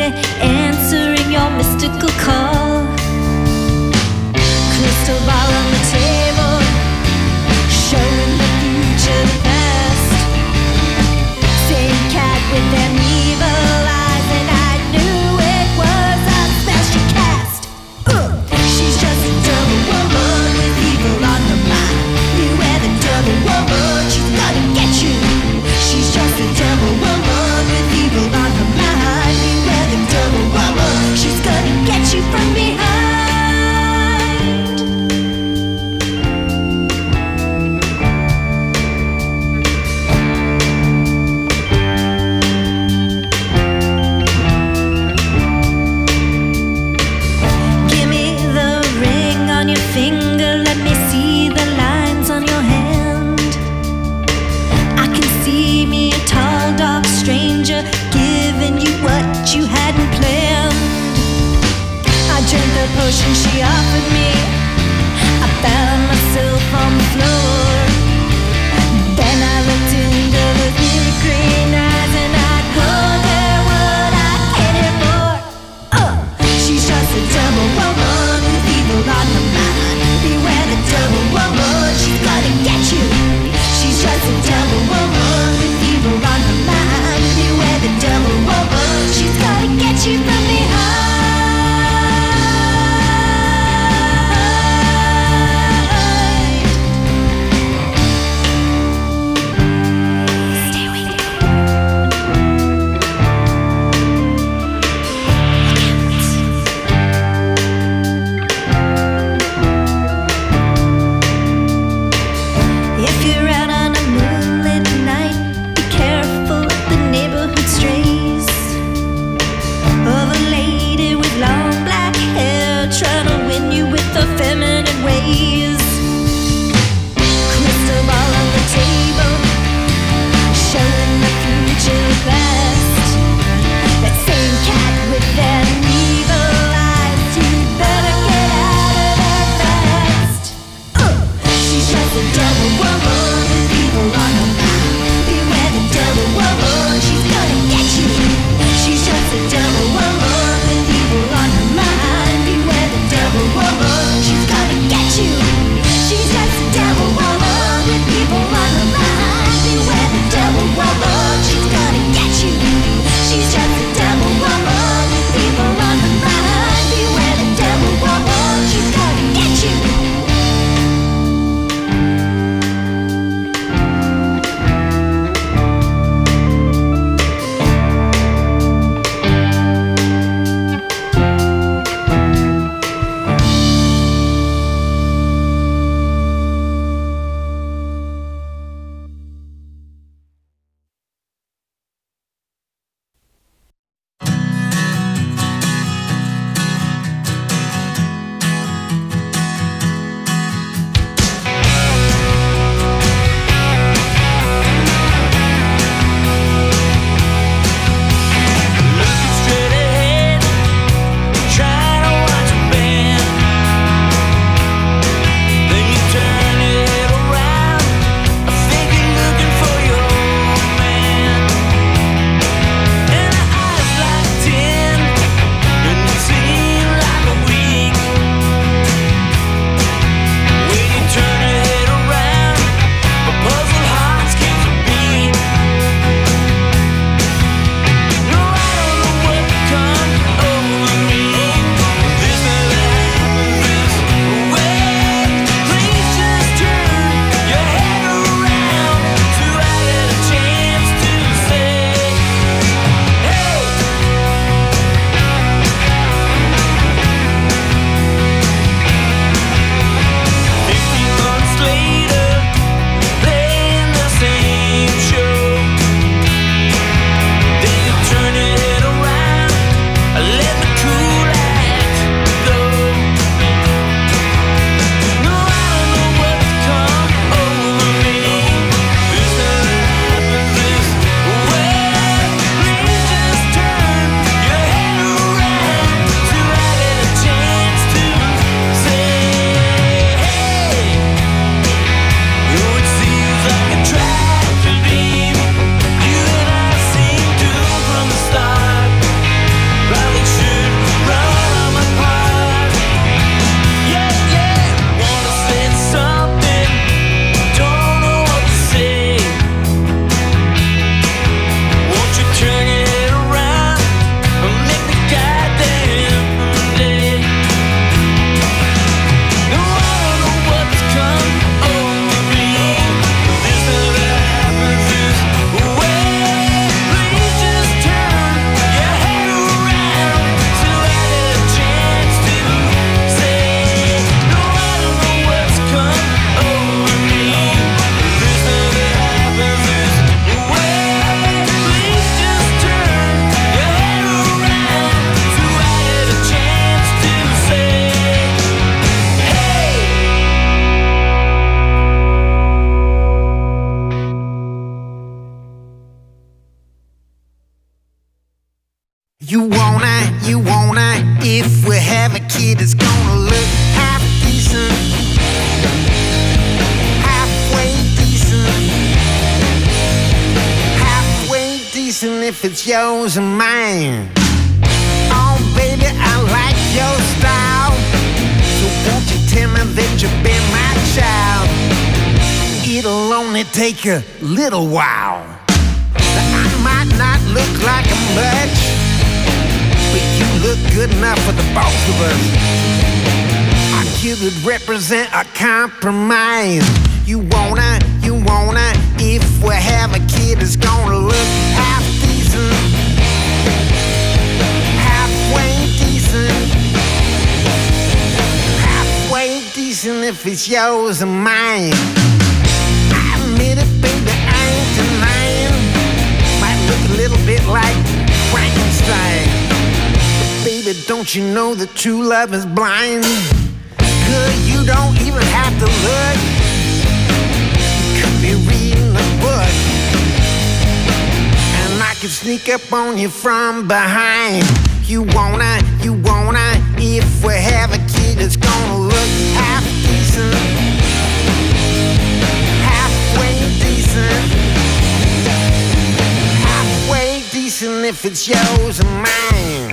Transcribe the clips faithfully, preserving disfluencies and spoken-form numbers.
answering your mystical call. Crystal ball on the table, showing the future, the past. Same cat with them evil eyes, and I knew it was a spell she cast. Uh, she's just a double woman with evil on her mind. Beware the double woman, she's gonna get you. She's just a double woman with evil on her mind. Beware the double woman, she's gonna get you from behind. You wanna, you wanna, if we have a kid, it's gonna look half decent, halfway decent, halfway decent if it's yours and mine. Oh baby, I like your style, so won't you tell me that you've been my child? It'll only take a little while. I might not look like a much, but you look good enough for the both of us. Our kid would represent a compromise. You wanna, you wanna, if we have a kid, it's gonna look half decent, halfway decent, halfway decent if it's yours and mine. I admit it, baby, I ain't denying. Might look a little bit like Frankenstein, but baby, don't you know that true love is blind? Good, you don't even have to look. You could be reading a book, and I could sneak up on you from behind. You wanna, you wanna, if we have a kid, it's gonna look half decent, halfway decent, halfway decent if it's yours and mine.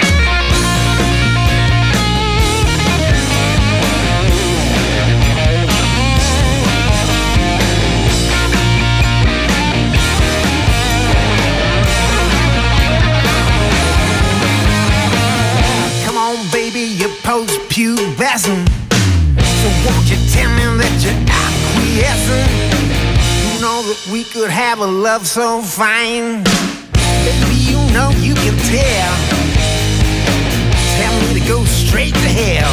Baby, you're post-pubescent, so won't you tell me that you're acquiescent? You know that we could have a love so fine. Baby, you know you can tell. Tell me to go straight to hell,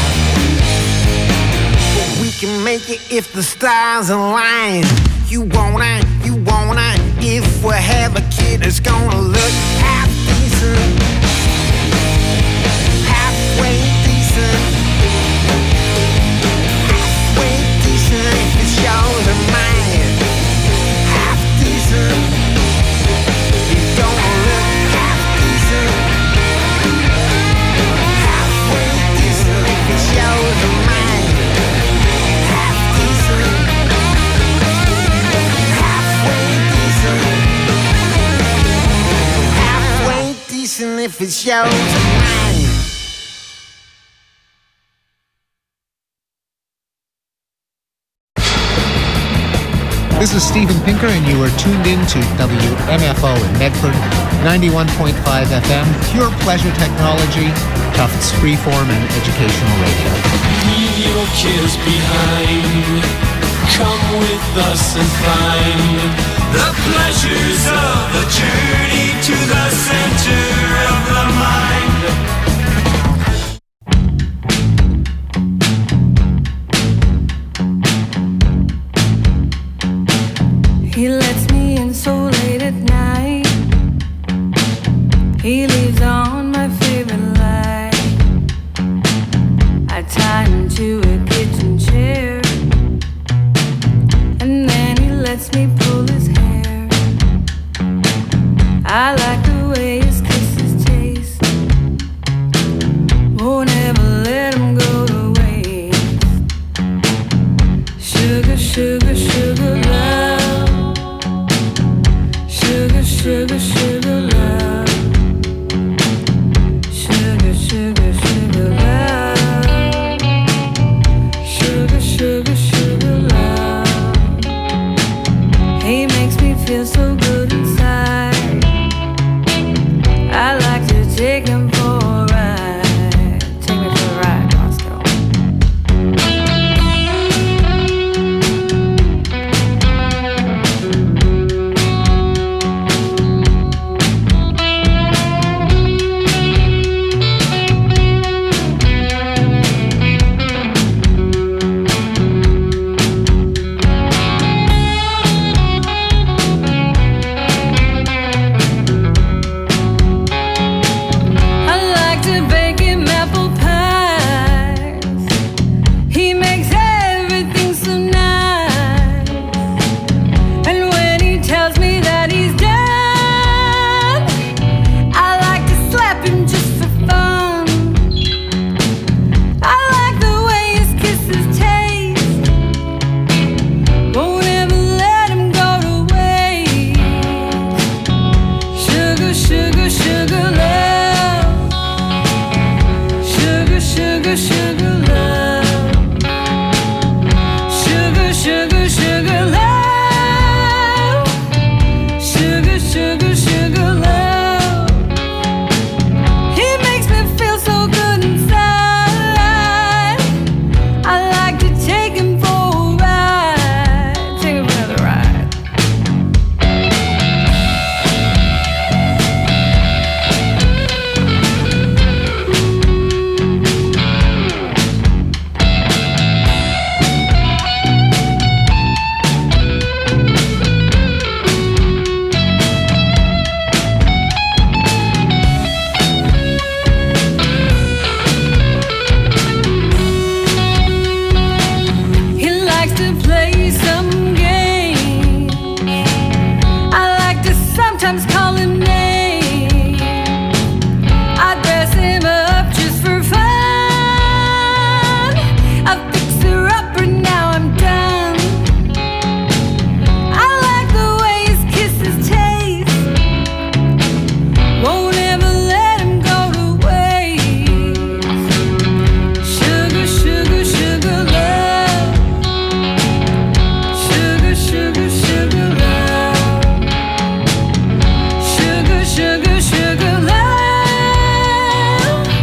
but we can make it if the stars align. You wanna, you wanna, if we have a kid, it's gonna look half decent, halfway decent, halfway decent if it's yours and mine. Half decent, it's gonna look half decent, halfway decent if it's yours and mine. Half decent, halfway decent, halfway decent if it's yours and mine. This is Steven Pinker, and you are tuned in to W M F O in Medford, ninety-one point five F M, pure pleasure technology, Tufts freeform and educational radio. Leave your cares behind. Come with us and find the pleasures of a journey to the center of the mind. He lets me in so late at night. He leaves on my favorite light. I tie him to a kitchen chair, and then he lets me pull his hair. I like the way his kisses taste. Won't ever let him go to waste. Sugar, sugar, sugar love. Sugar, sugar, sugar love. Sugar, sugar, sugar love. Sugar, sugar, sugar love. He makes me feel so good inside. sugar, sugar, sugar love. Sugar, sugar, sugar love. Sugar, sugar, sugar love. Sugar, sugar, sugar love. He makes me feel so good inside. I like to take him for a ride. Take him for the ride. He likes to play some games. I like to sometimes call him names. I dress him up just for fun. I fix her up and now I'm done. I like the way his kisses taste. Won't ever let him go to waste. Sugar, sugar, sugar love. Sugar, sugar, sugar love. Sugar, sugar, sugar love.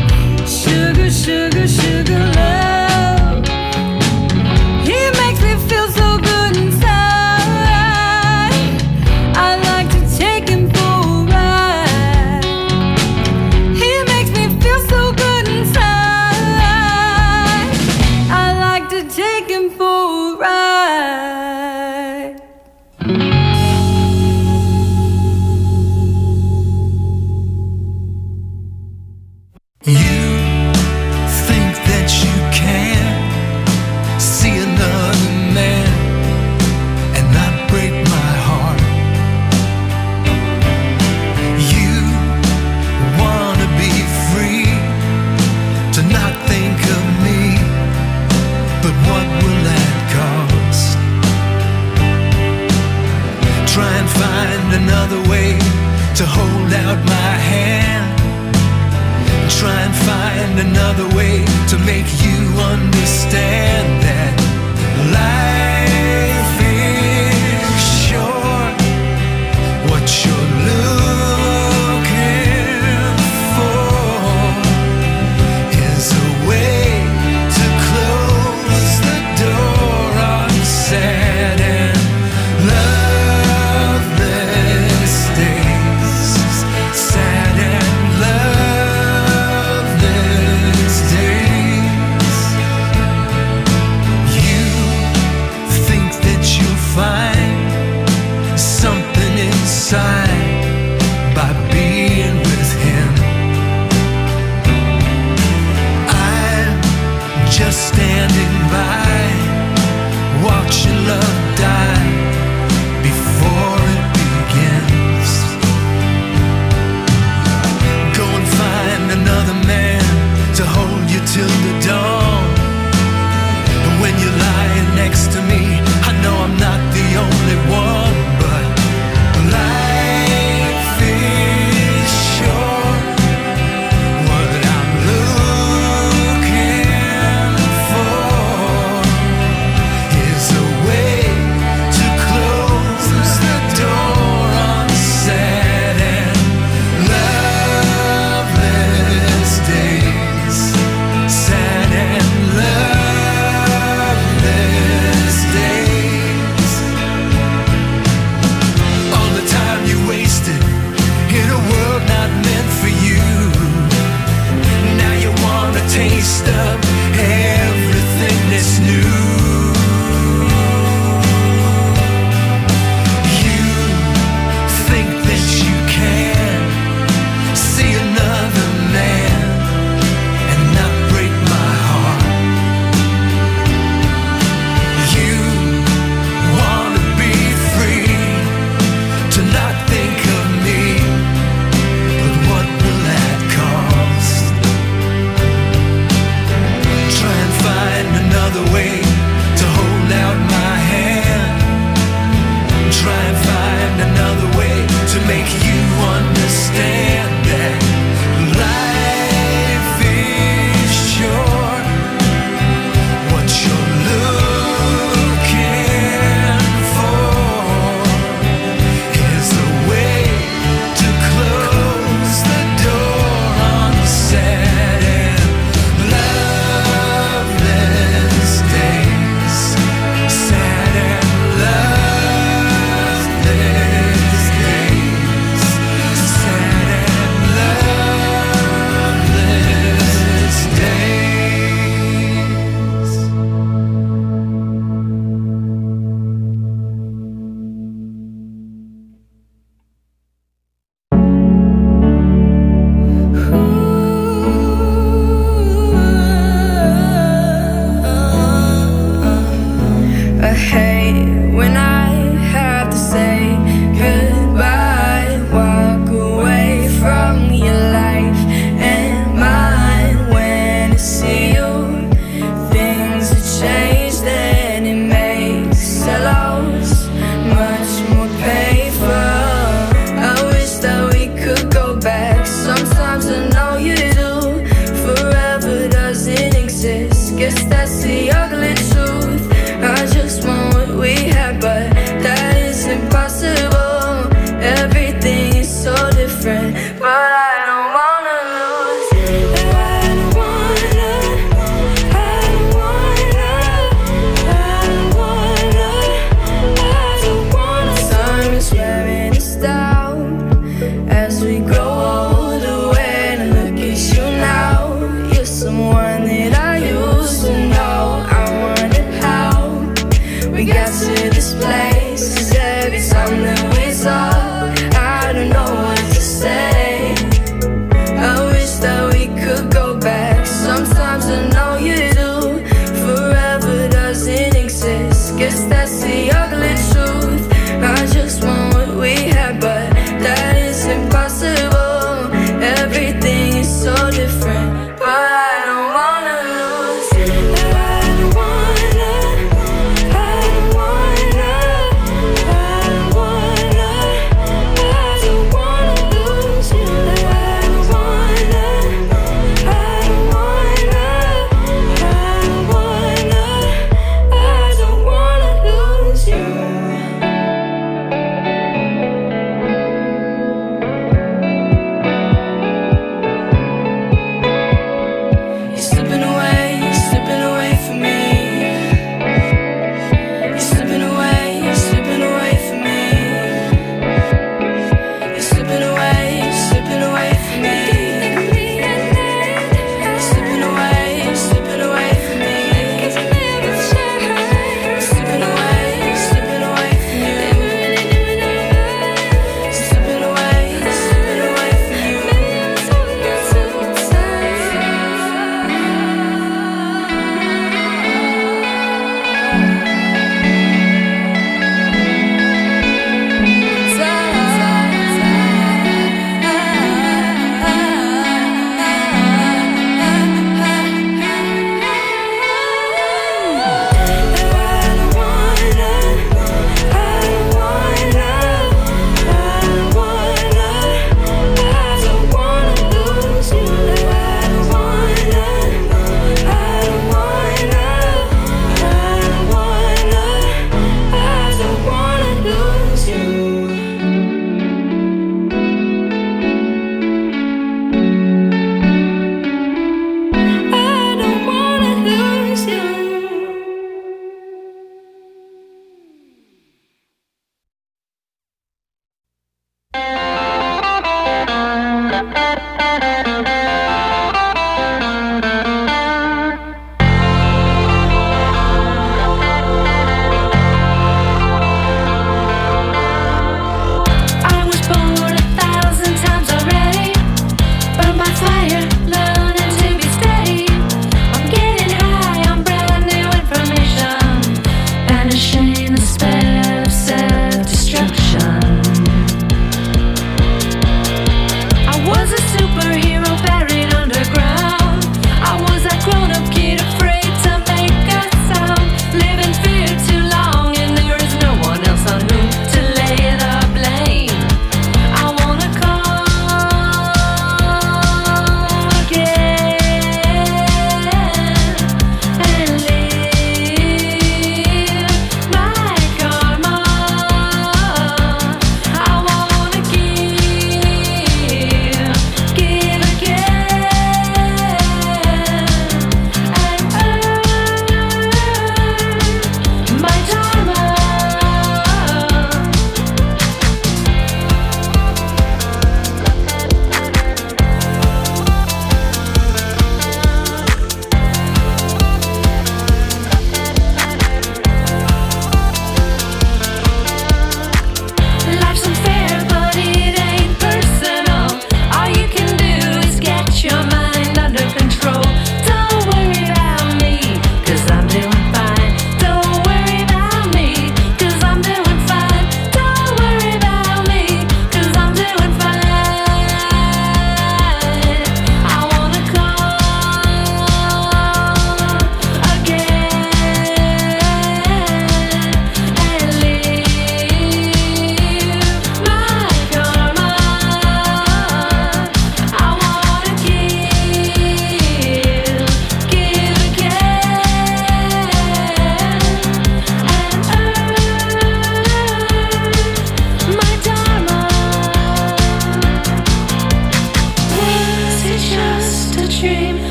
as we grow older. When I look at you now, you're someone that I used to know. I wondered how we got to this place, 'cause every time that we talk, I don't know what to say. I wish that we could go back. Sometimes I know you do. Forever doesn't exist. Guess that's the ugly truth. I just want what we had, but that is impossible.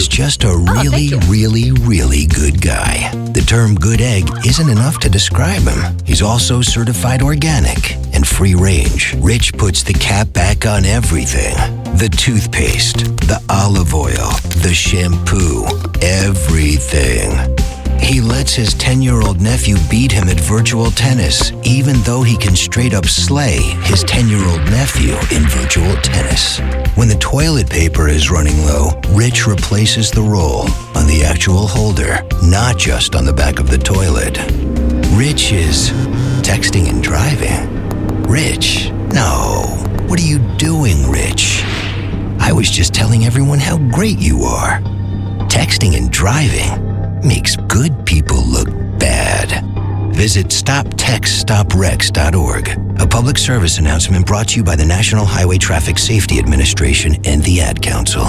He's just a really, really, really good guy. The term good egg isn't enough to describe him. He's also certified organic and free range. Rich puts the cap back on everything. The toothpaste, the olive oil, the shampoo, everything. He lets his ten-year-old nephew beat him at virtual tennis, even though he can straight up slay his ten-year-old nephew in virtual tennis. When the toilet paper is running low, Rich replaces the roll on the actual holder, not just on the back of the toilet. Rich is texting and driving. Rich? No. What are you doing, Rich? I was just telling everyone how great you are. Texting and driving makes good people look bad. Visit stop text stop wrecks dot org. A public service announcement brought to you by the National Highway Traffic Safety Administration and the Ad Council.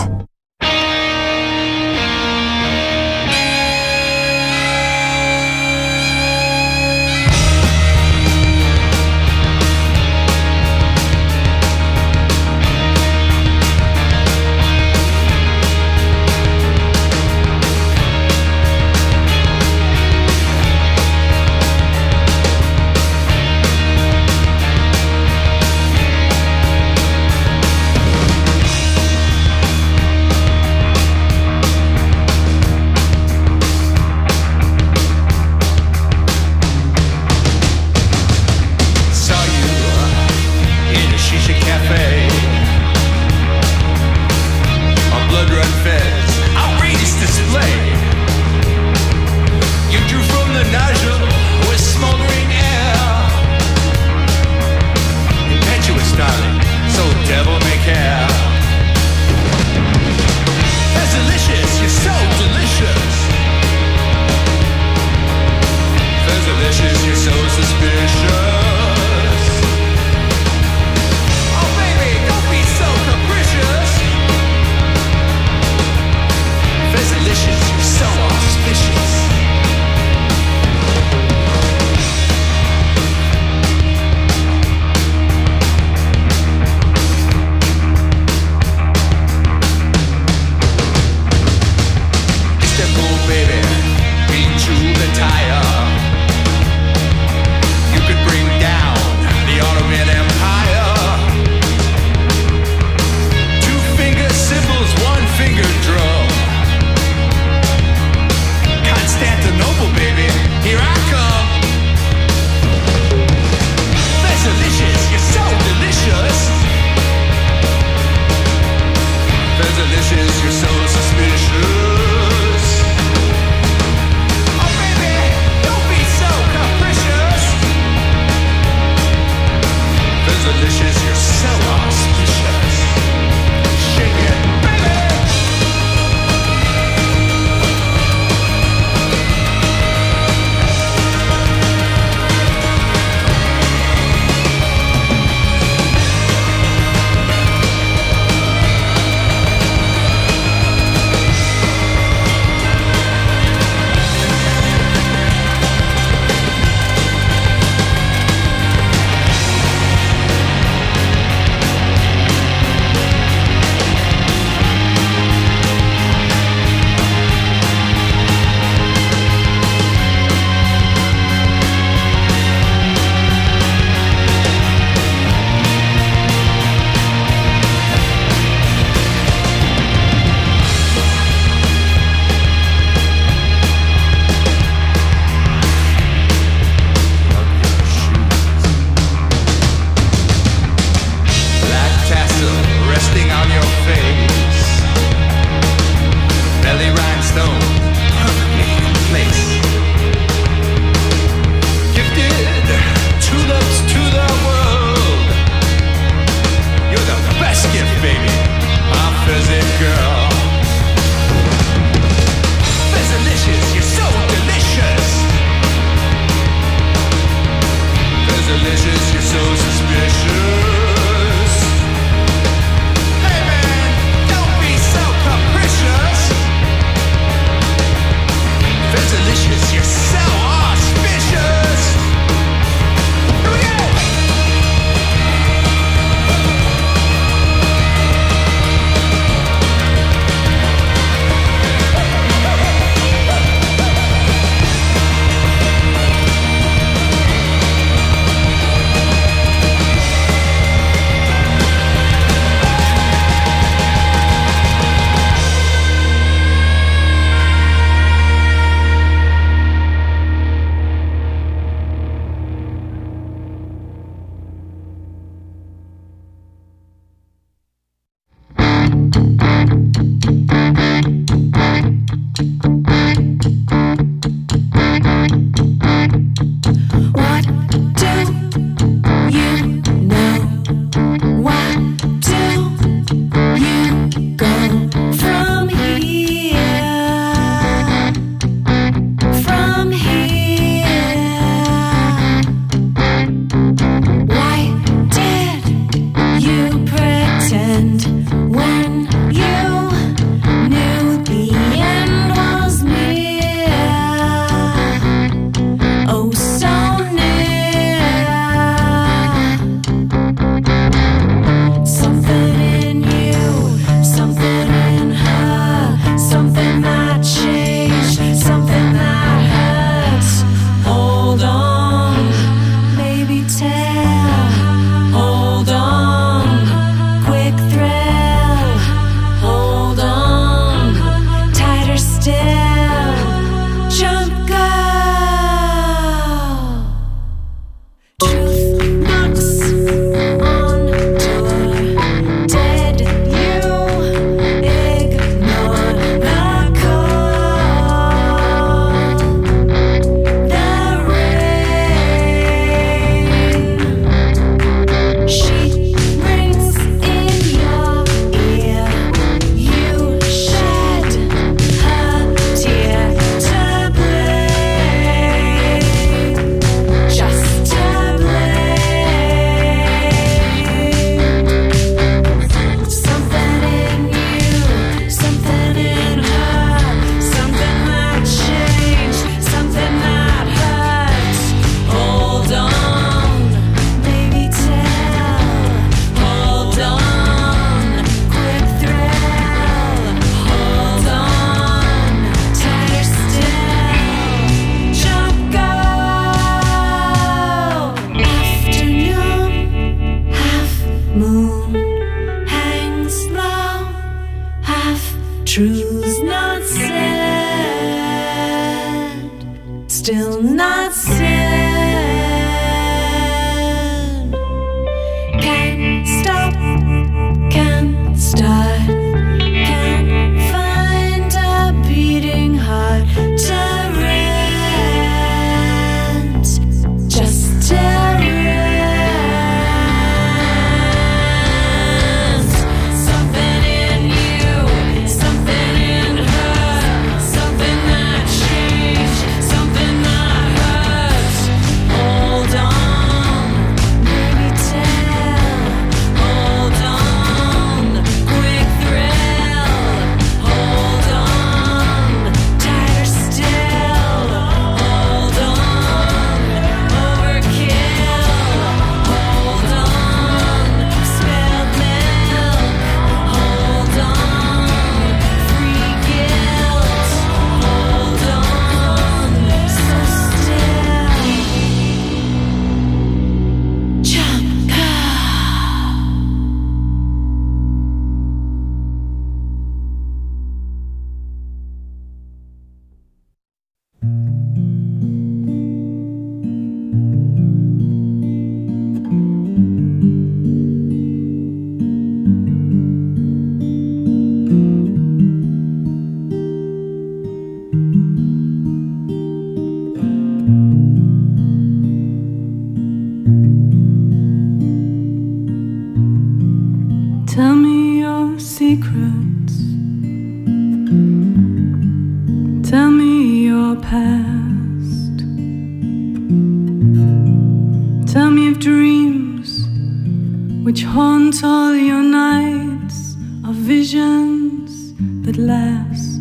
five dreams which haunt all your nights of visions that last.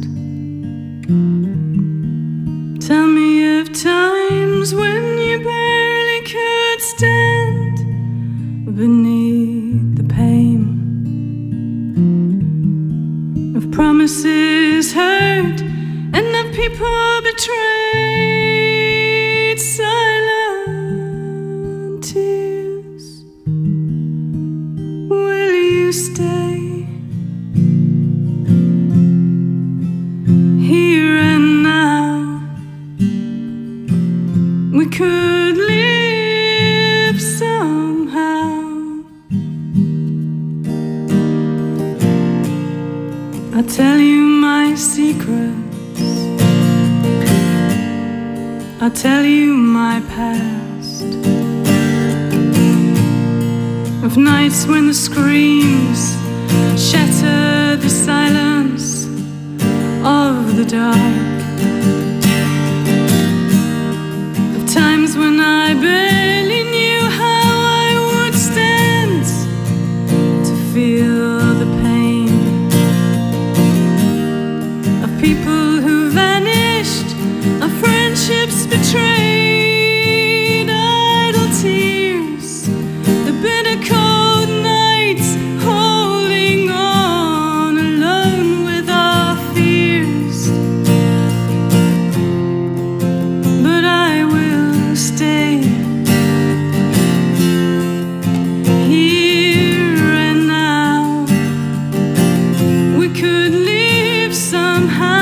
Tell me of times when you barely could stand beneath the pain of promises heard and of people betrayed. Silent tears, will you stay here and now? We could live somehow. I'll tell you my secrets, I'll tell you my past, of nights when the screams shatter the silence of the dark, of times when I barely knew how I would stand to feel the pain of people who vanished, of friendships betrayed, idle tears, the bitter cold nights, holding on alone with our fears. But I will stay here and now. We could live somehow.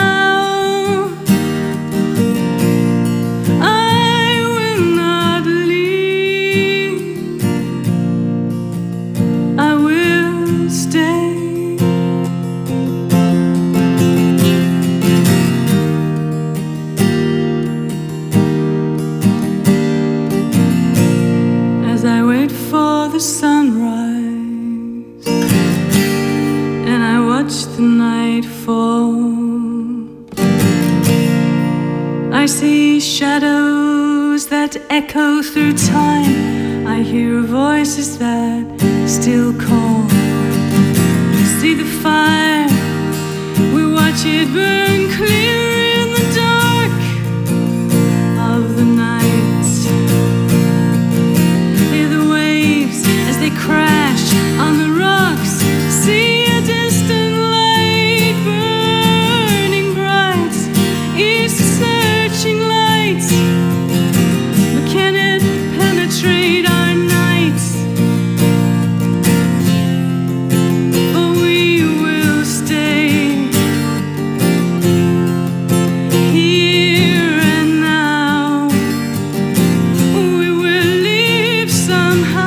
Sunrise, and I watch the night fall. I see shadows that echo through time. I hear voices that still call. See the fire, we watch it burn clear in the dark of the night. Crash on the rocks, see a distant light burning bright, east searching lights, but can it penetrate our nights? For we will stay here and now. We will live somehow.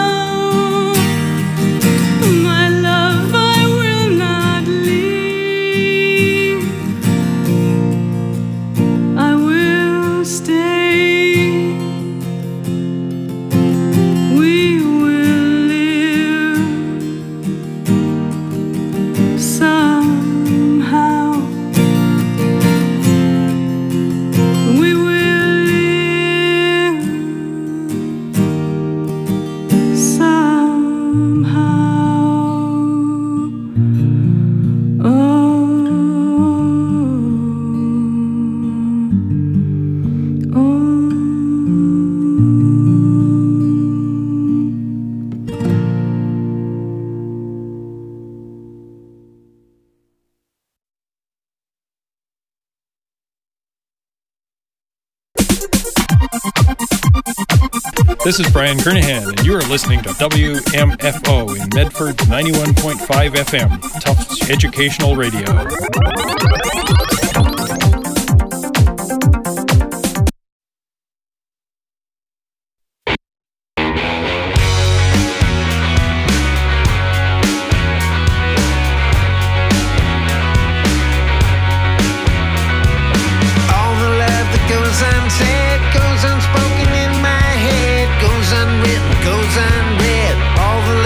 This is Brian Kernahan, and you are listening to W M F O in Medford ninety-one point five F M, Tufts Educational Radio.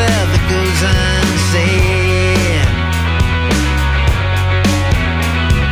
Unsaid.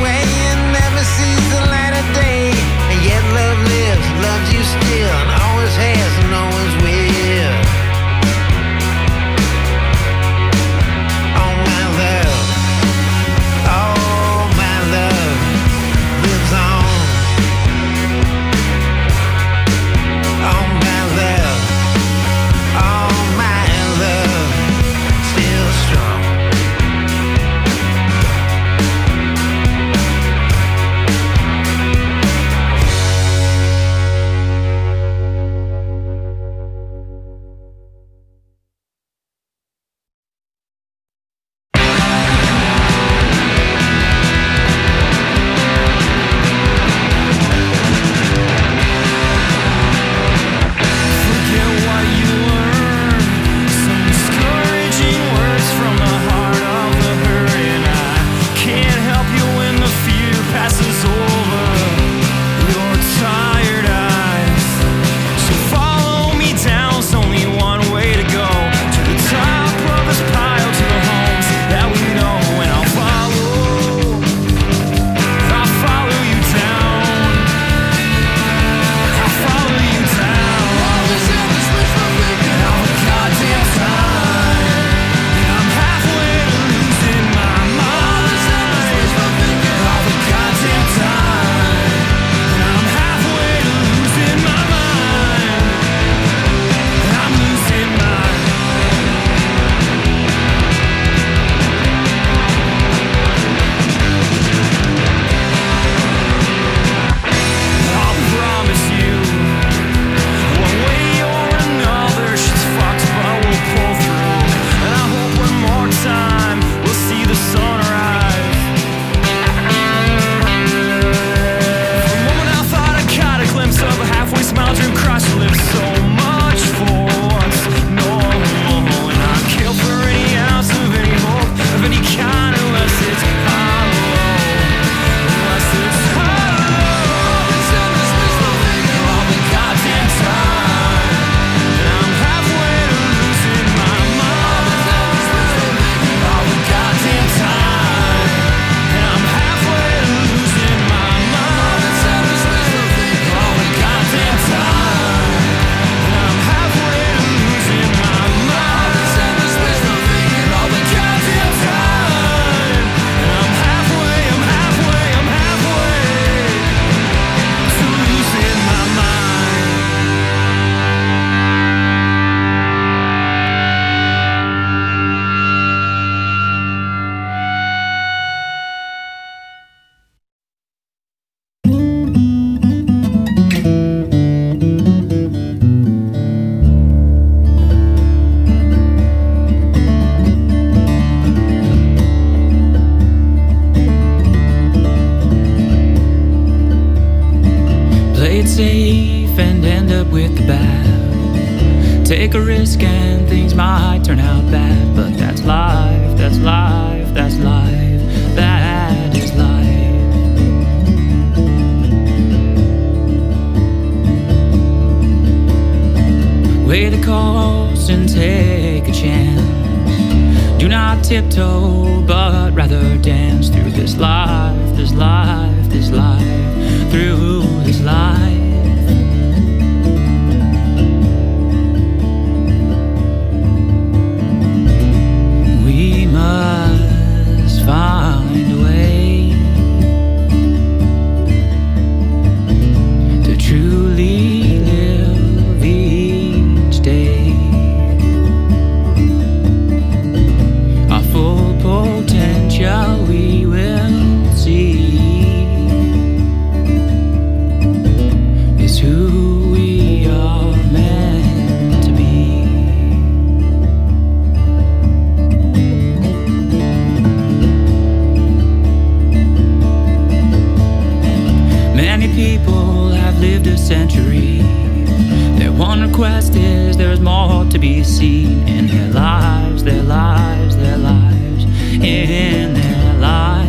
way and never sees the light of day. And yet love lives, loves you still, and always has and always will. Oh my love, oh my love lives on. Oh my love, oh my love still strong. Safe and end up with the bad. Take a risk and things might turn out bad, but that's life, that's life, that's life, that is life. Weigh the cost and take a chance. Do not tiptoe, but rather dance through this life, this life, this life, through this life. We must find a way to truly live each day. Our full potential we will see. Is who we are meant to be. Many people have lived a century. Their one request is there's more to be seen in their lives, their lives, their lives, in their lives.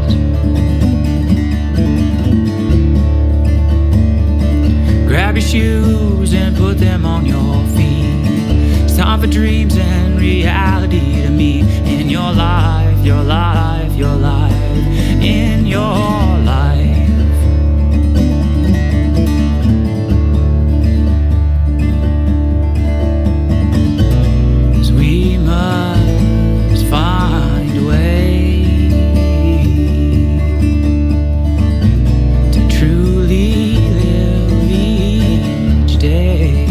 Grab your shoes and put them on your feet. It's time for dreams and reality to meet in your life, your life, your life, in your life. 'Cause we must find a way to truly live each day.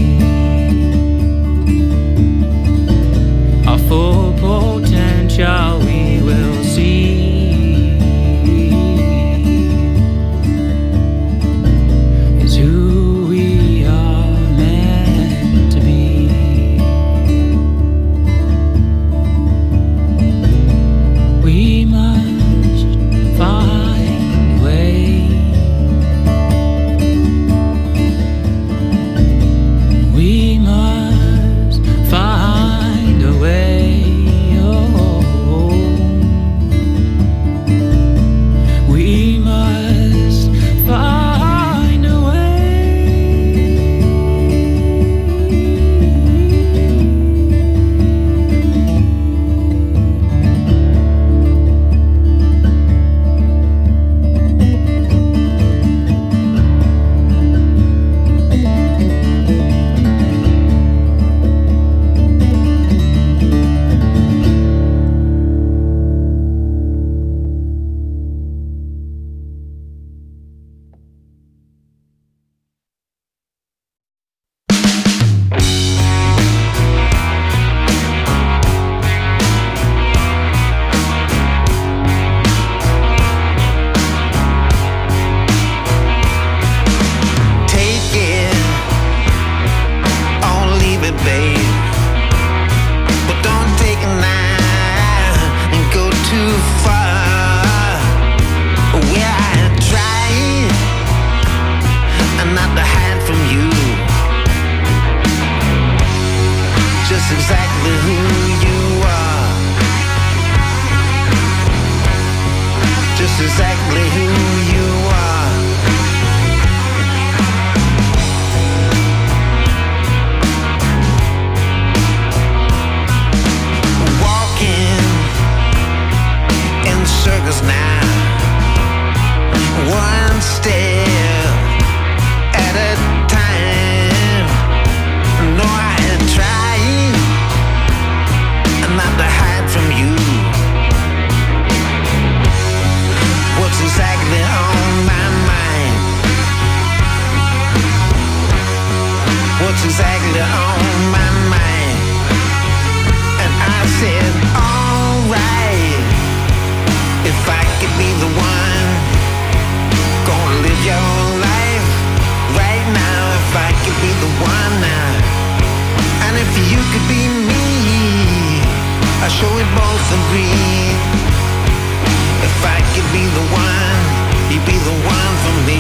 Our full potential we will see. Is who we are meant to be. We must find a way. We must find a way. Oh, we must find a way. Take it or leave it, babe. But don't take it now and go too far. Well, I tried not to hide from you, just exactly who you are, just exactly who you are. Walking in circles now, one step at a time. No, I tried not to hide from you. What's exactly on my mind? What's exactly on my mind? And I said, alright, if I could be the one, gonna live your life right now. If I could be the one now, and if you could be me, I sure we both agree. If I could be the one, you'd be the one for me.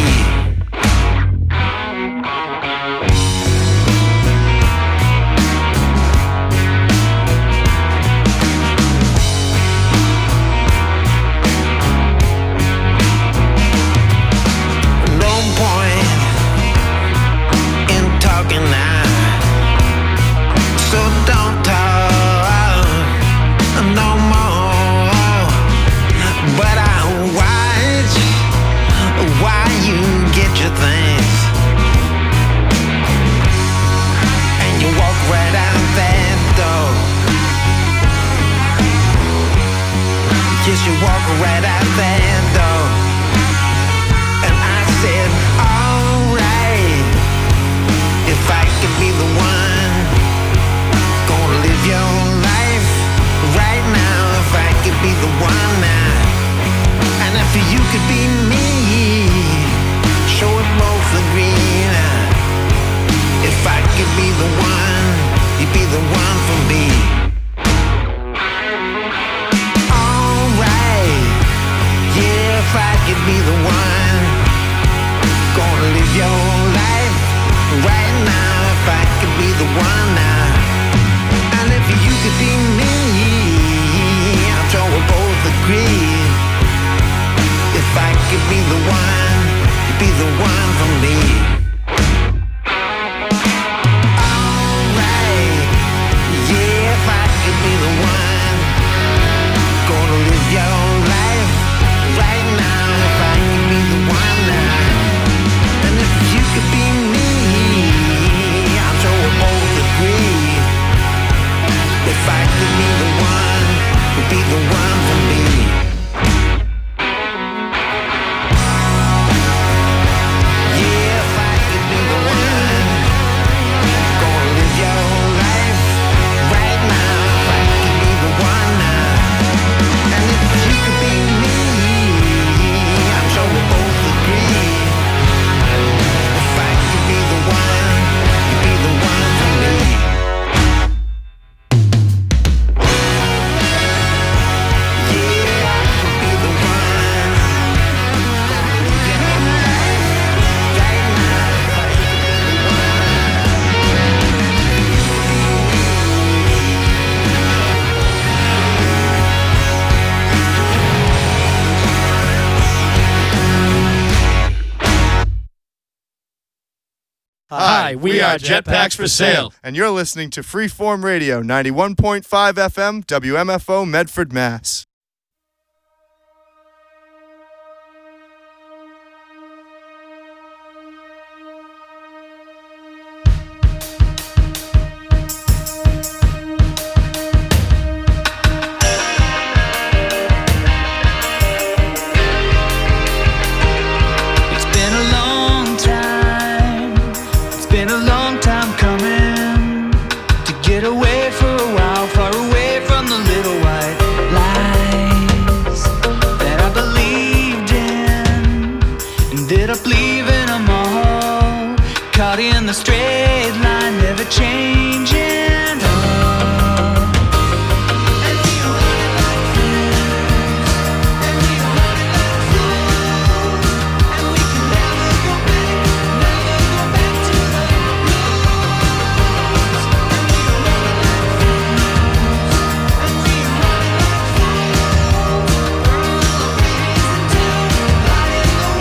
No point in talking now, so don't talk no more. But I watch why you get your things, and you walk right out that door. Yes, you walk right out that door. And I said, alright, if I could be the one, gonna live your life right now. If I could be the one now, and if you could be me, sure we both agree now. If I could be the one, you'd be the one for me. Alright, yeah, if I could be the one, gonna live your life right now. If I could be the one now, and if you could be me, I'm sure we both agree. If I could be the one, you'd be the one for me. Alright, yeah, if I could be the one, gonna live Hi, we are Jetpacks for Sale. And you're listening to Freeform Radio, ninety-one point five F M, W M F O, Medford, Mass. Caught in the straight line, never changed.